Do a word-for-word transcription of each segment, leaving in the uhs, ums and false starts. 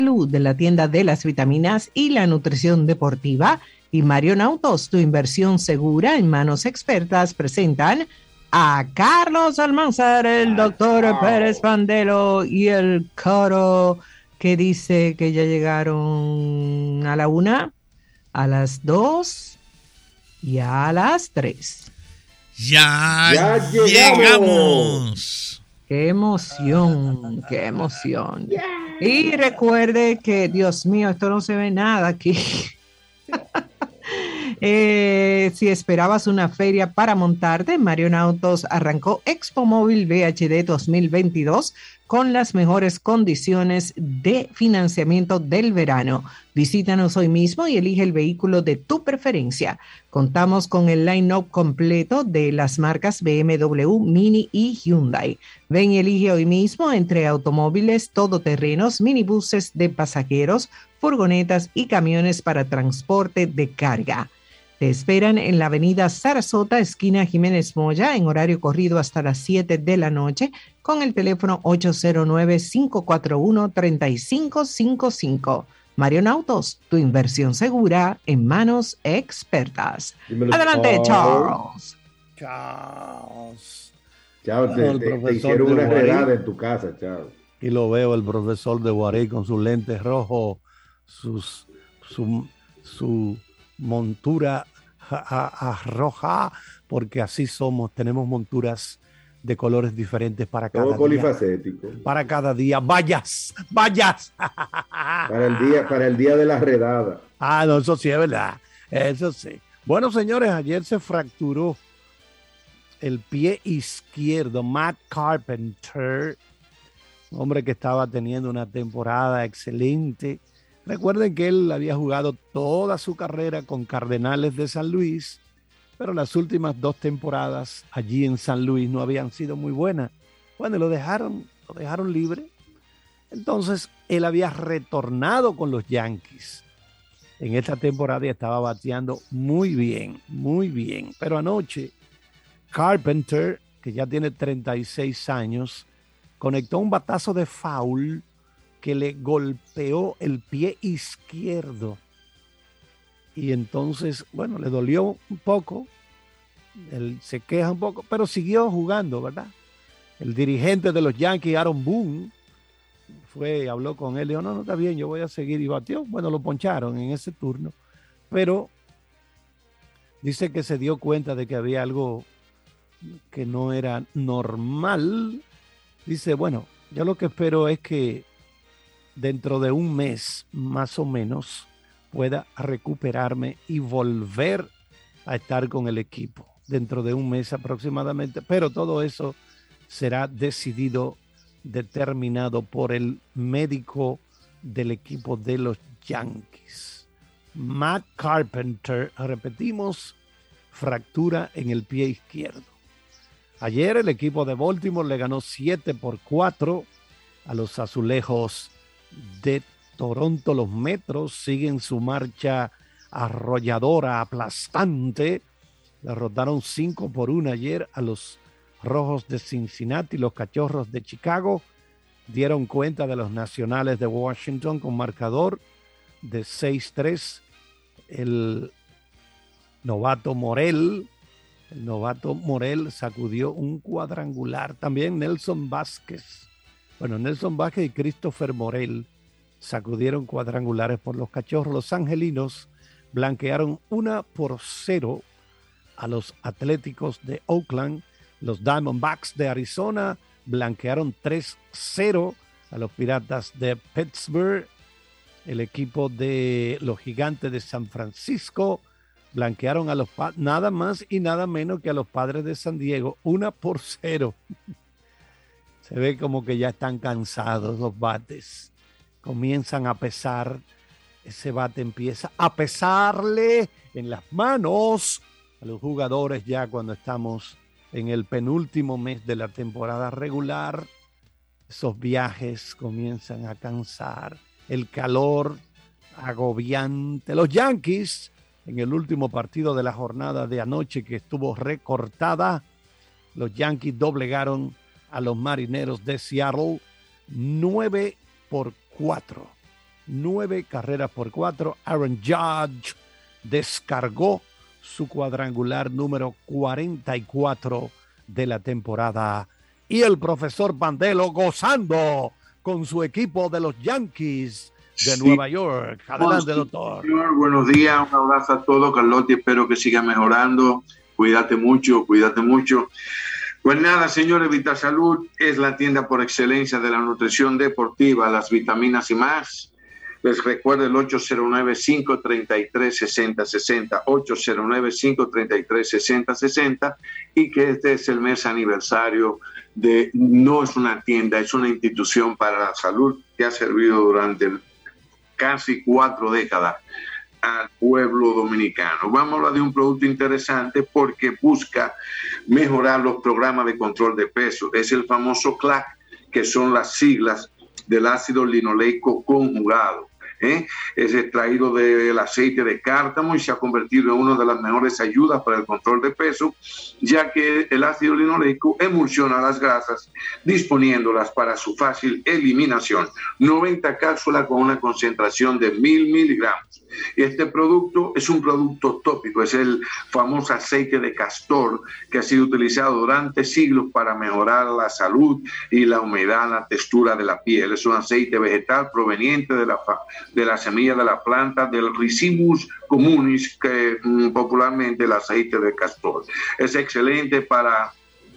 Salud de la tienda de las vitaminas y la nutrición deportiva y Marion Autos, tu inversión segura en manos expertas, presentan a Carlos Almanzar, el doctor Pérez Pandelo y el Coro que dice que ya llegaron a la una, a las dos y a las tres. Ya, ya llegamos. llegamos. Qué emoción, qué emoción. Y recuerde que, Dios mío, esto no se ve nada aquí. eh, si esperabas una feria para montarte, Marion Autos arrancó Expo Móvil V H D dos mil veintidós con las mejores condiciones de financiamiento del verano. Visítanos hoy mismo y elige el vehículo de tu preferencia. Contamos con el line-up completo de las marcas B M W, Mini y Hyundai. Ven y elige hoy mismo entre automóviles, todoterrenos, minibuses de pasajeros, furgonetas y camiones para transporte de carga. Te esperan en la avenida Sarasota, esquina Jiménez Moya, en horario corrido hasta las siete de la noche, con el teléfono ocho cero nueve, cinco cuatro uno, tres cinco cinco cinco. Marion Autos, tu inversión segura en manos expertas. Dímelo, Adelante, Charles. Charles. Charles, te, Bueno, el te- te profesor hicieron de una Guarí. redada en tu casa, Charles. Y lo veo el profesor de Guarí con sus lentes rojos, sus, su, su montura a- a- a roja, porque así somos, tenemos monturas de colores diferentes para cada Todo día. polifacético. Para cada día. Vayas, vayas. Para el día, para el día de la redada. Ah, no, eso sí es verdad. Eso sí. Bueno, señores, ayer se fracturó el pie izquierdo. Matt Carpenter, un hombre que estaba teniendo una temporada excelente. Recuerden que él había jugado toda su carrera con Cardenales de San Luis, pero las últimas dos temporadas allí en San Luis no habían sido muy buenas. Bueno, lo dejaron, lo dejaron libre. Entonces, él había retornado con los Yankees en esta temporada y estaba bateando muy bien, muy bien. Pero anoche, Carpenter, que ya tiene treinta y seis años, conectó un batazo de foul que le golpeó el pie izquierdo. Y entonces, bueno, le dolió un poco, él se queja un poco, pero siguió jugando, ¿verdad? El dirigente de los Yankees, Aaron Boone, fue, habló con él, dijo, no, no, está bien, yo voy a seguir, y batió. Bueno, lo poncharon en ese turno, pero dice que se dio cuenta de que había algo que no era normal. Dice, bueno, yo lo que espero es que dentro de un mes, más o menos, pueda recuperarme y volver a estar con el equipo dentro de un mes aproximadamente, pero todo eso será decidido, determinado por el médico del equipo de los Yankees. Matt Carpenter, repetimos, fractura en el pie izquierdo. Ayer el equipo de Baltimore le ganó siete por cuatro a los Azulejos de Toronto. Los Metros siguen su marcha arrolladora, aplastante. Derrotaron cinco por uno ayer a los Rojos de Cincinnati. Los Cachorros de Chicago dieron cuenta de los Nacionales de Washington con marcador de seis tres. El novato Morel, el novato Morel sacudió un cuadrangular. También Nelson Vázquez. Bueno, Nelson Vázquez y Christopher Morel sacudieron cuadrangulares por los Cachorros. Los Angelinos blanquearon una por cero a los Atléticos de Oakland. Los Diamondbacks de Arizona blanquearon tres cero a los Piratas de Pittsburgh. El equipo de los Gigantes de San Francisco blanquearon a los pa- nada más y nada menos que a los Padres de San Diego, una por cero. Se ve como que ya están cansados los bates. Comienzan a pesar. Ese bate empieza a pesarle en las manos a los jugadores ya cuando estamos en el penúltimo mes de la temporada regular. Esos viajes comienzan a cansar. El calor agobiante. Los Yankees, en el último partido de la jornada de anoche que estuvo recortada, los Yankees doblegaron a los Marineros de Seattle nueve por cuatro. nueve carreras por cuatro. Aaron Judge descargó su cuadrangular número cuarenta y cuatro de la temporada. Y el profesor Pandelo gozando con su equipo de los Yankees de sí. Nueva York. Adelante, doctor. Señor, buenos días, un abrazo a todos, Carlotti, espero que siga mejorando. Cuídate mucho, cuídate mucho. Pues nada, señores, VitaSalud es la tienda por excelencia de la nutrición deportiva, las vitaminas y más. Les recuerdo el ocho cero nueve, cinco tres tres, seis cero seis cero, ocho cero nueve, cinco tres tres, seis cero seis cero, y que este es el mes aniversario de, no es una tienda, es una institución para la salud que ha servido durante casi cuatro décadas al pueblo dominicano. Vamos a hablar de un producto interesante porque busca mejorar los programas de control de peso. Es el famoso C L A C, que son las siglas del ácido linoleico conjugado. ¿eh? Es extraído del aceite de cártamo y se ha convertido en una de las mejores ayudas para el control de peso, ya que el ácido linoleico emulsiona las grasas, disponiéndolas para su fácil eliminación. noventa cápsulas con una concentración de mil miligramos. Este producto es un producto tópico, es el famoso aceite de castor que ha sido utilizado durante siglos para mejorar la salud y la humedad, la textura de la piel. Es un aceite vegetal proveniente de la, de la semilla de la planta del Ricibus communis, que mm, popularmente el aceite de castor. Es excelente para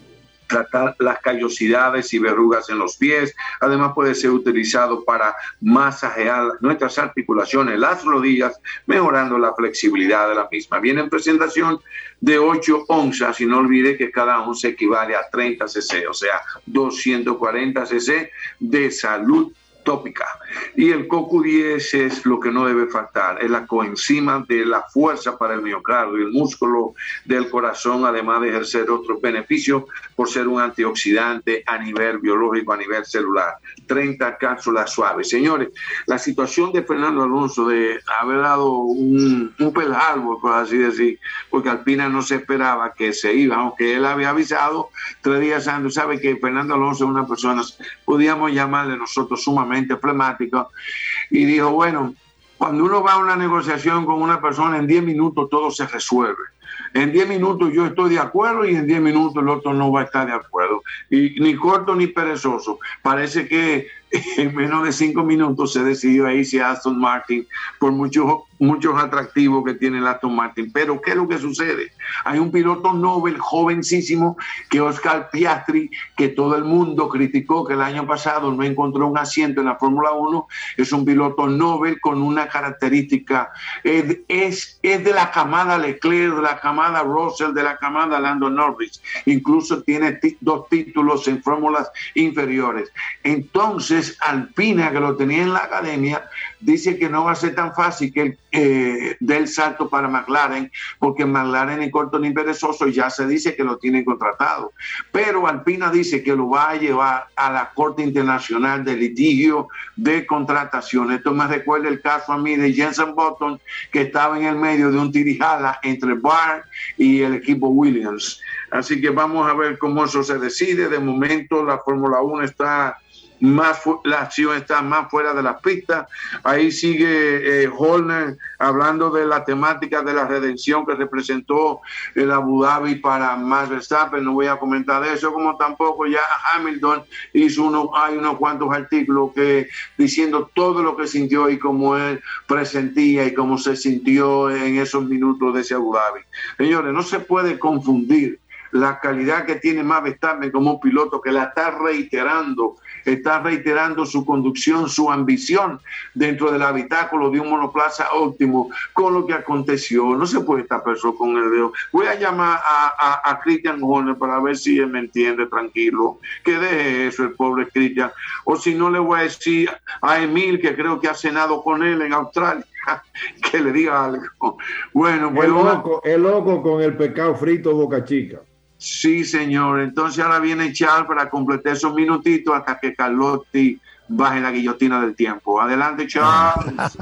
tratar las callosidades y verrugas en los pies. Además puede ser utilizado para masajear nuestras articulaciones, las rodillas, mejorando la flexibilidad de la misma. Viene en presentación de ocho onzas y no olvide que cada onza equivale a treinta cc, o sea, doscientos cuarenta cc de salud tópica. Y el C O Q diez es lo que no debe faltar, es la coenzima de la fuerza para el miocardio y el músculo del corazón, además de ejercer otros beneficios por ser un antioxidante a nivel biológico, a nivel celular. treinta cápsulas suaves. Señores, la situación de Fernando Alonso de haber dado un, un pelárbol, por así decir, porque Alpina no se esperaba que se iba, aunque él había avisado tres días antes. Sabe que Fernando Alonso es una persona, podíamos llamarle nosotros sumamente flemática, y dijo, bueno, cuando uno va a una negociación con una persona, en diez minutos todo se resuelve. En diez minutos yo estoy de acuerdo y en diez minutos el otro no va a estar de acuerdo. Y ni corto ni perezoso. Parece que en menos de cinco minutos se decidió a irse a Aston Martin por muchos, muchos atractivos que tiene el Aston Martin. Pero ¿qué es lo que sucede? Hay un piloto Nobel jovencísimo, que Oscar Piastri, que todo el mundo criticó que el año pasado no encontró un asiento en la Fórmula uno. Es un piloto Nobel con una característica, es, es, es de la camada Leclerc, de la camada Russell, de la camada Lando Norris. Incluso tiene t- dos títulos en fórmulas inferiores. Entonces, Alpina, que lo tenía en la academia, dice que no va a ser tan fácil que él eh, dé el salto para McLaren, porque McLaren ni corto ni perezoso ya se dice que lo tienen contratado. Pero Alpina dice que lo va a llevar a la Corte Internacional de Litigio de Contratación. Esto me recuerda el caso a mí de Jenson Button, que estaba en el medio de un tirijala entre Barr y el equipo Williams. Así que vamos a ver cómo eso se decide. De momento la Fórmula uno está más, la acción está más fuera de las pistas. Ahí sigue eh, Horner hablando de la temática de la redención que representó el Abu Dhabi para Max Verstappen. No voy a comentar de eso, como tampoco ya Hamilton hizo uno, hay unos cuantos artículos que diciendo todo lo que sintió y cómo él presentía y cómo se sintió en esos minutos de ese Abu Dhabi. Señores, no se puede confundir la calidad que tiene Max Verstappen como piloto, que la está reiterando, está reiterando su conducción, su ambición dentro del habitáculo de un monoplaza óptimo, con lo que aconteció. No se puede estar preso con el dedo. Voy a llamar a, a, a Christian Horner para ver si él me entiende, tranquilo, que deje eso el pobre Christian, o si no le voy a decir a Emil, que creo que ha cenado con él en Australia, que le diga algo. Bueno, pues el loco, el loco con el pescado frito Boca Chica. Sí, señor. Entonces ahora viene Charles para completar esos minutitos hasta que Carlotti baje la guillotina del tiempo. Adelante, Charles.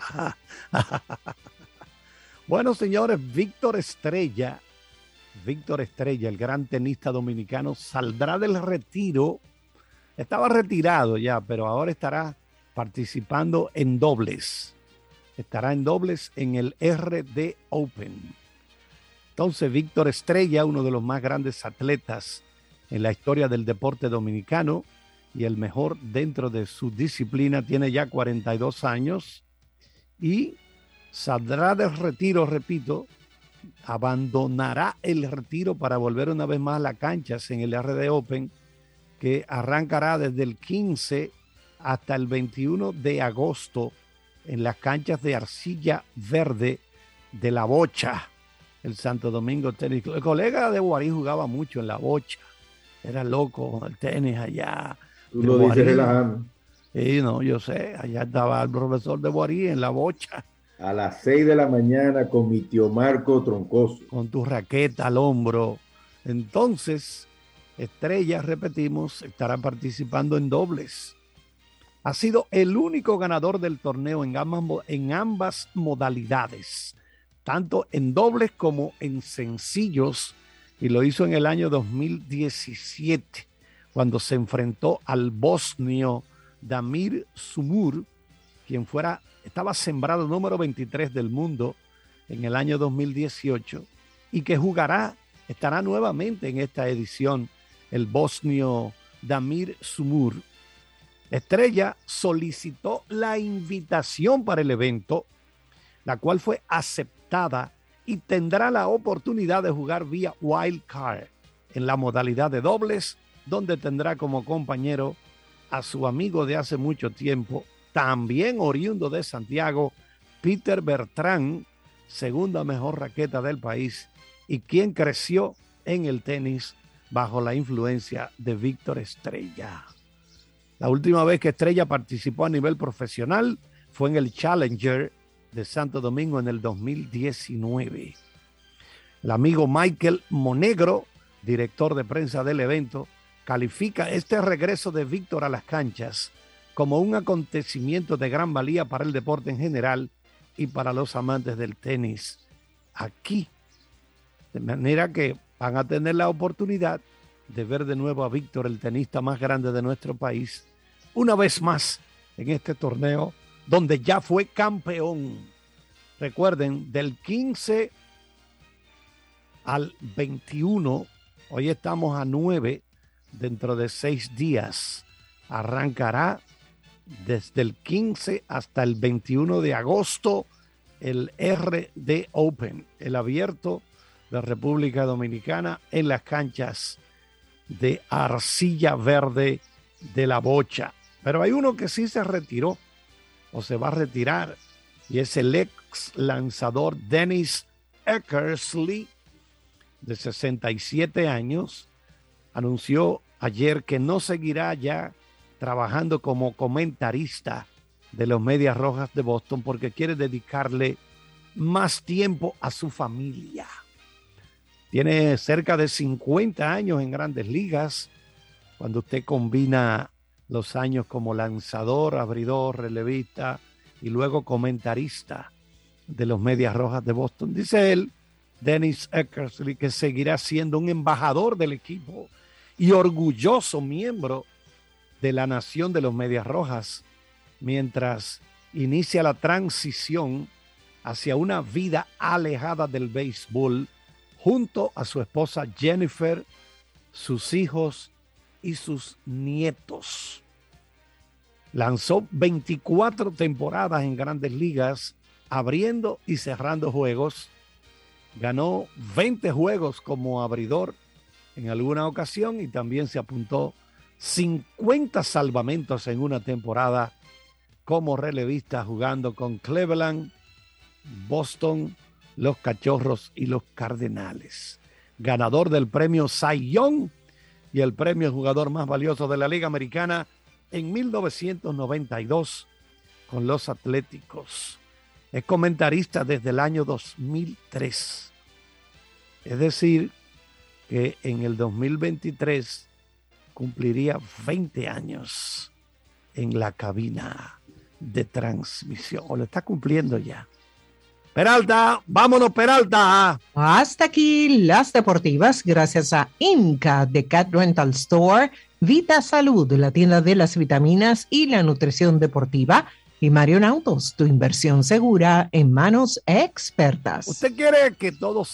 Bueno, señores, Víctor Estrella, Víctor Estrella, el gran tenista dominicano, saldrá del retiro. Estaba retirado ya, pero ahora estará participando en dobles. Estará en dobles en el R D Open. Entonces, Víctor Estrella, uno de los más grandes atletas en la historia del deporte dominicano y el mejor dentro de su disciplina, tiene ya cuarenta y dos años y saldrá del retiro, repito, abandonará el retiro para volver una vez más a las canchas en el R D Open, que arrancará desde el quince hasta el veintiuno de agosto en las canchas de arcilla verde de La Bocha, el Santo Domingo Tenis Club. El colega de Guarín jugaba mucho en La Bocha, era loco con el tenis allá. Tú lo dices relajando. Sí, no, yo sé, allá estaba el profesor de Guarín en La Bocha. A las seis de la mañana con mi tío Marco Troncoso. Con tu raqueta al hombro. Entonces, Estrella, repetimos, estará participando en dobles. Ha sido el único ganador del torneo en ambas, en ambas modalidades, tanto en dobles como en sencillos, y lo hizo en el año dos mil diecisiete, cuando se enfrentó al bosnio Damir Sumur, quien fuera, estaba sembrado número veintitrés del mundo en el año dos mil dieciocho, y que jugará, estará nuevamente en esta edición, el bosnio Damir Sumur. Estrella solicitó la invitación para el evento, la cual fue aceptada, y tendrá la oportunidad de jugar vía wild card en la modalidad de dobles, donde tendrá como compañero a su amigo de hace mucho tiempo, también oriundo de Santiago, Peter Bertrand, segunda mejor raqueta del país y quien creció en el tenis bajo la influencia de Víctor Estrella. La última vez que Estrella participó a nivel profesional fue en el Challenger de Santo Domingo en el dos mil diecinueve. El amigo Michael Monegro, director de prensa del evento, califica este regreso de Víctor a las canchas como un acontecimiento de gran valía para el deporte en general y para los amantes del tenis aquí. De manera que van a tener la oportunidad de ver de nuevo a Víctor, el tenista más grande de nuestro país, una vez más en este torneo donde ya fue campeón. Recuerden, del quince al veintiuno, hoy estamos a nueve, dentro de seis días arrancará desde el quince hasta el veintiuno de agosto el R D Open, el abierto de República Dominicana en las canchas de arcilla verde de La Bocha. Pero hay uno que sí se retiró o se va a retirar, y es el ex lanzador Dennis Eckersley, de sesenta y siete años. Anunció ayer que no seguirá ya trabajando como comentarista de los Medias Rojas de Boston porque quiere dedicarle más tiempo a su familia. Tiene cerca de cincuenta años en Grandes Ligas. Cuando usted combina los años como lanzador, abridor, relevista y luego comentarista de los Medias Rojas de Boston, dice él, Dennis Eckersley, que seguirá siendo un embajador del equipo y orgulloso miembro de la nación de los Medias Rojas, mientras inicia la transición hacia una vida alejada del béisbol junto a su esposa Jennifer, sus hijos y sus nietos. Lanzó veinticuatro temporadas en Grandes Ligas, abriendo y cerrando juegos. Ganó veinte juegos como abridor en alguna ocasión y también se apuntó cincuenta salvamentos en una temporada como relevista, jugando con Cleveland, Boston, los Cachorros y los Cardenales. Ganador del premio Cy Young y el premio jugador más valioso de la Liga Americana en mil novecientos noventa y dos con los Atléticos. Es comentarista desde el año dos mil tres. Es decir, que en el dos mil veintitrés cumpliría veinte años en la cabina de transmisión, o lo está cumpliendo ya. Peralta, vámonos, Peralta. Hasta aquí las deportivas, gracias a Inca de Cat Rental Store, Vita Salud, la tienda de las vitaminas y la nutrición deportiva, y Marion Autos, tu inversión segura en manos expertas. ¿Usted quiere que todos